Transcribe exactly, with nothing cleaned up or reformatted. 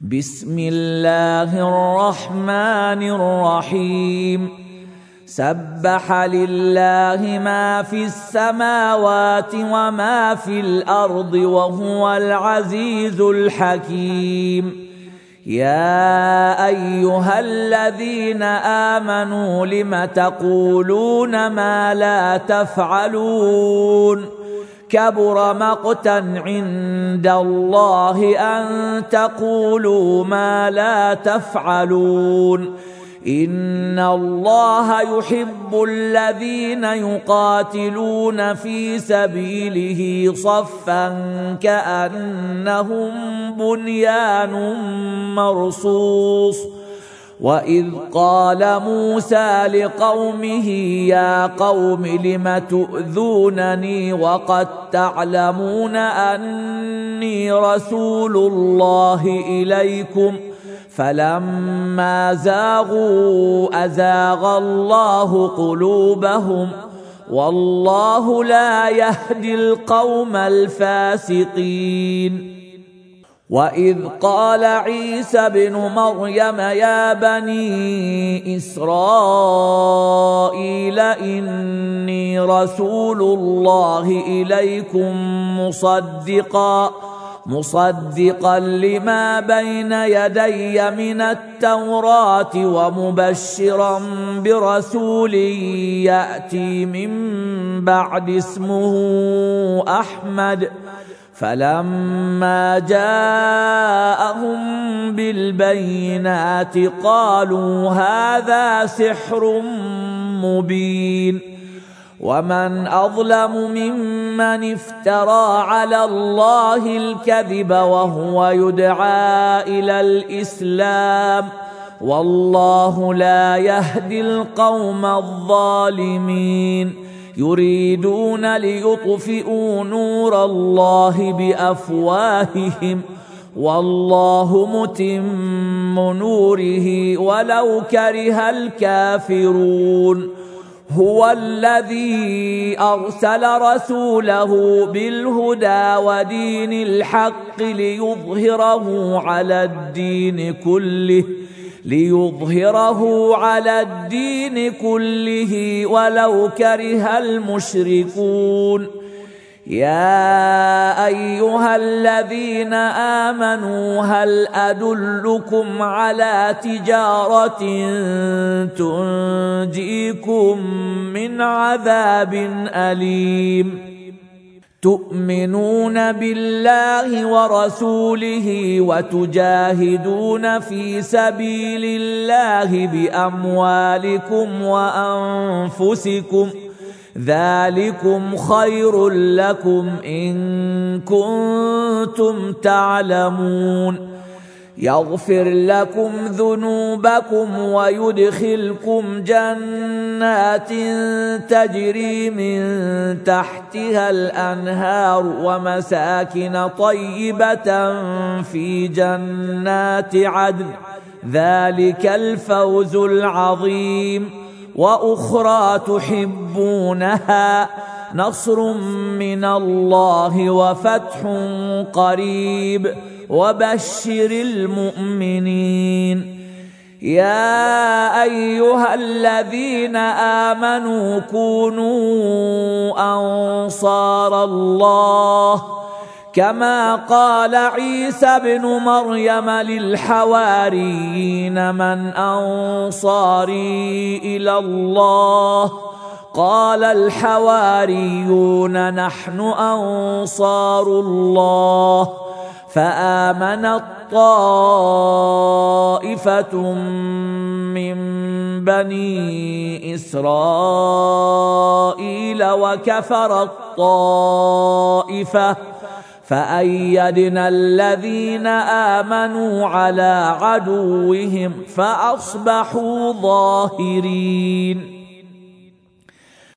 بسم الله الرحمن الرحيم سبح لله ما في السماوات وما في الأرض وهو العزيز الحكيم. يا أيها الذين آمنوا لم تقولون ما لا تفعلون كبر مقتا عند الله أن تقولوا ما لا تفعلون. إن الله يحب الذين يقاتلون في سبيله صفا كأنهم بنيان مرصوص. وإذ قال موسى لقومه يا قوم لم تؤذونني وقد تعلمون أني رسول الله إليكم فلما زاغوا أزاغ الله قلوبهم والله لا يهدي القوم الفاسقين. وإذ قال عيسى ابن مريم يا بني إسرائيل إني رسول الله إليكم مصدقا مصدقا لما بين يدي من التوراة ومبشرا برسول يأتي من بعد اسمه أحمد. فلما جاءهم بالبينات قالوا هذا سحر مبين. ومن أظلم ممن افترى على الله الكذب وهو يدعى إلى الإسلام والله لا يهدي القوم الظالمين. يريدون ليطفئوا نور الله بأفواههم والله متم نوره ولو كره الكافرون. هو الذي أرسل رسوله بالهدى ودين الحق ليظهره على الدين كله ليظهره على الدين كله ولو كره المشركون. يا أيها الذين آمنوا هل أدلكم على تجارة تنجيكم من عذاب أليم. تؤمنون بالله ورسوله وتجاهدون في سبيل الله بأموالكم وأنفسكم ذلكم خير لكم إن كنتم تعلمون. يغفر لكم ذنوبكم ويدخلكم جنات تجري من تحتها الأنهار ومساكن طيبة في جنات عدن ذلك الفوز العظيم. وأخرى تحبونها نصر من الله وفتح قريب وبشر المؤمنين. يا أيها الذين آمنوا كونوا أنصار الله كما قال عيسى ابن مريم للحواريين من أنصاري إلى الله قال الحواريون نحن أنصار الله. فآمنت طائفة من بني إسرائيل وكفرت طائفة فأيدنا الذين آمنوا على عدوهم فأصبحوا ظاهرين.